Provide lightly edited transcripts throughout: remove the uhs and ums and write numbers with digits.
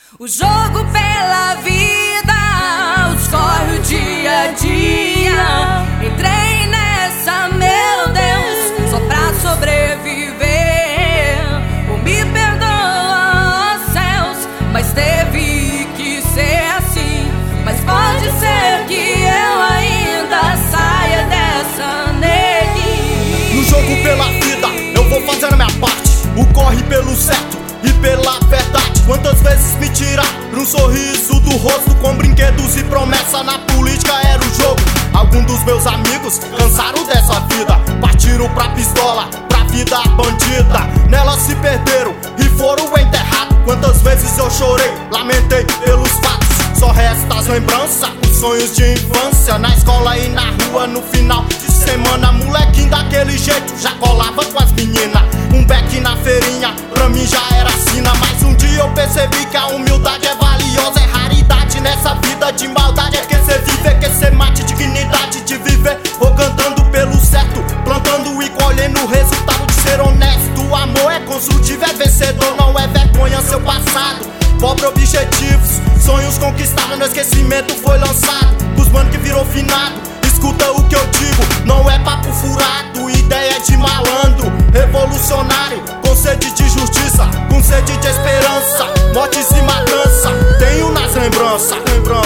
O jogo pela vida, escorre o dia a dia. Entrei nessa, meu Deus, só pra sobreviver. Oh, me perdoa, ó céus, mas teve que ser assim. Mas pode ser que eu ainda saia dessa, neguinho. No jogo pela vida, eu vou fazendo a minha parte. O corre pelo certo e pela verdade. Quantas vezes me tiraram um sorriso do rosto com brinquedos e promessa? Na política era o jogo. Alguns dos meus amigos cansaram dessa vida, partiram pra pistola, pra vida bandida. Nela se perderam e foram enterrados. Quantas vezes eu chorei, lamentei pelos fatos. Só resta as lembranças, os sonhos de infância. Na escola e na rua, no final de semana. Molequinho daquele jeito, já colava com as meninas. Um beck na feirinha, pra mim já era sina. Mas um dia eu percebi que a humildade é valiosa. É raridade nessa vida de maldade. É que cê vive, é que cê mate, dignidade de viver. Vou cantando pelo certo, plantando e colhendo o resultado de ser honesto. O amor é construtivo, é vencedor, não é vergonha seu passado. Pobre objetivos, sonhos conquistados, no esquecimento foi lançado. Os mano que virou finado, escuta o que eu digo, não é papo furado, ideia de malandro, revolucionário, com sede de justiça, com sede de esperança, mortes e matança, tenho nas lembranças,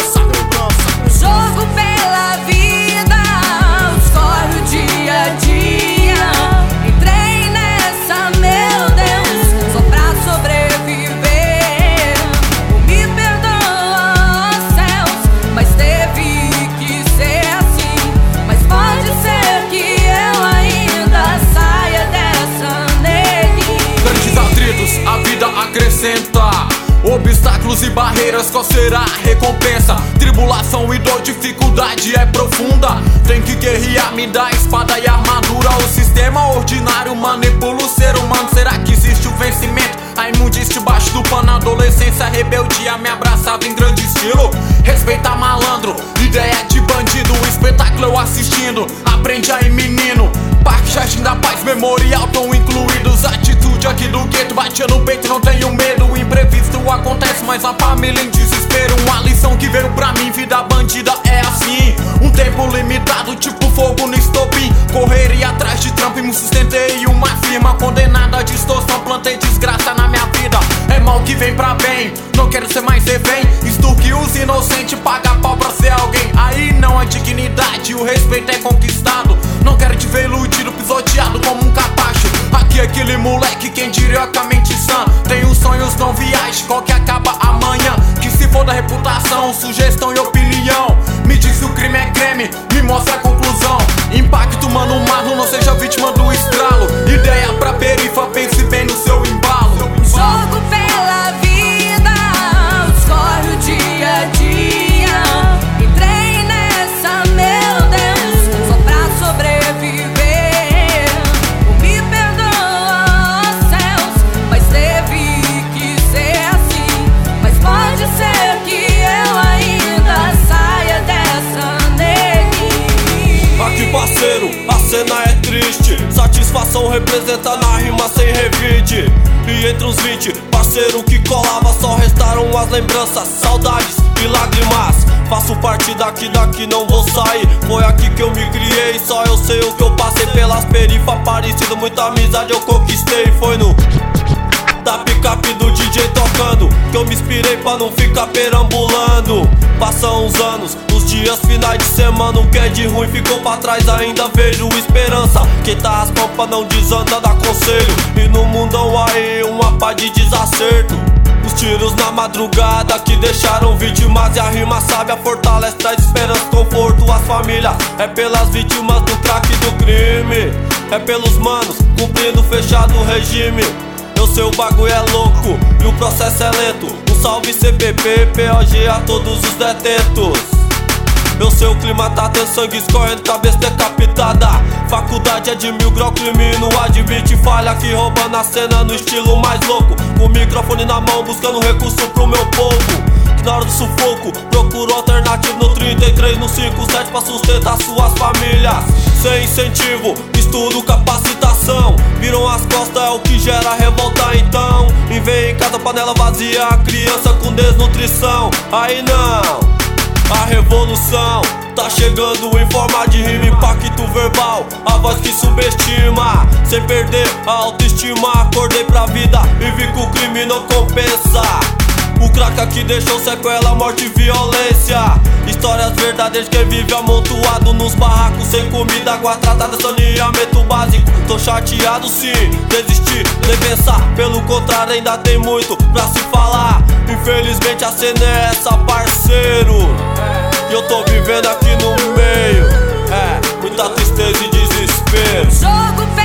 O jogo pela vida, escorre o dia a dia. Entrei nessa, meu Deus, só pra sobreviver. Me perdoa, ó céus, mas teve que ser assim. Mas pode ser que eu ainda saia dessa, neguinho. Grandes atritos, a vida acrescenta obstáculos e barreiras, qual será a recompensa? Tribulação e dor, dificuldade é profunda. Tem que guerrear, me dá espada e armadura. O sistema ordinário manipula o ser humano. Será que existe o vencimento? A imundícia debaixo do pano. Adolescência, rebeldia, me abraçava em grande estilo. Respeitar malandro, ideia de bandido. O espetáculo eu assistindo, aprende aí menino. Parque Jardim da Paz, Memorial tão incluídos. Atitude aqui do gueto, batia no peito, não tenho medo. O imprevisto acontece, mas a família em desespero. Uma lição que veio pra mim, vida bandida é assim. Um tempo limitado, tipo fogo no estopim. Correria atrás de trampo e me sustentei uma firma. Condenada à distorção, plantei desgraça na minha vida. É mal que vem pra bem, não quero ser mais refém. Extorque os inocentes, paga pau pra ser alguém. Aí não há dignidade, o respeito é conquistado. Não quero te ver iludido, pisoteado como um capacho. Aqui é aquele moleque, quem diria com a mente sã. Tenho sonhos, não viagem, qual que acaba amanhã. Que se for da reputação, sugestão e opinião. Me diz se o crime é creme, me mostra a conclusão. Impacto, mano, marro, não seja vítima do estralo. Ideia pra perifa, pense bem no seu embalo. Jogo pela vida, escorre o dia a dia. Entrei nessa, meu Deus, só pra sobreviver. Me perdoa, ó céus, mas teve que ser assim. Mas pode ser que eu ainda saia dessa, neguinho. Aqui parceiro, a cena é triste. Satisfação representa na rima sem revide. E entre os 20, parceiro que colava, só restaram as lembranças, saudades e lágrimas. Faço parte daqui não vou sair. Foi aqui que eu me criei, só eu sei o que eu passei. Pelas perifas parecido, muita amizade eu conquistei. Foi no da picape do DJ tocando que eu me inspirei pra não ficar perambulando. Passam uns anos, os dias finais de semana, o que é de ruim ficou pra trás, ainda vejo esperança. Quem tá as pampas não desanda, dá conselho. E no mundão aí uma pá de desacerto. Os tiros na madrugada que deixaram vítimas. E a rima sábia fortalece, traz esperança, conforto às famílias. É pelas vítimas do crack e do crime. É pelos manos cumprindo fechado o regime. Eu sei o bagulho é louco e o processo é lento. Um salve CPP, POG a todos os detentos. Eu sei o clima tá tenso, sangue escorrendo, cabeça decapitada. Faculdade é de 1000 grau, crime não admite falha. Que roubando a cena no estilo mais louco. Com o microfone na mão, buscando recurso pro meu povo. Que na hora do sufoco, procuro alternativo no 33, no 57 pra sustentar suas famílias. Sem incentivo, estudo, capacitação. Viram as costas, é o que gera revolta então. E vem em casa, panela vazia, criança com dedo coração. Aí não, a revolução tá chegando em forma de rima, impacto verbal, a voz que subestima. Sem perder a autoestima, acordei pra vida e vi que o crime não compensa. O crack aqui deixou sequela, morte e violência. Histórias verdadeiras que vive amontoado nos barracos, sem comida, água tratada, saneamento básico. Tô chateado sim, desisti, nem pensar. Pelo contrário, ainda tem muito pra se falar. Infelizmente a cena é essa, parceiro, e eu tô vivendo aqui no meio. Muita tristeza e desespero. Jogo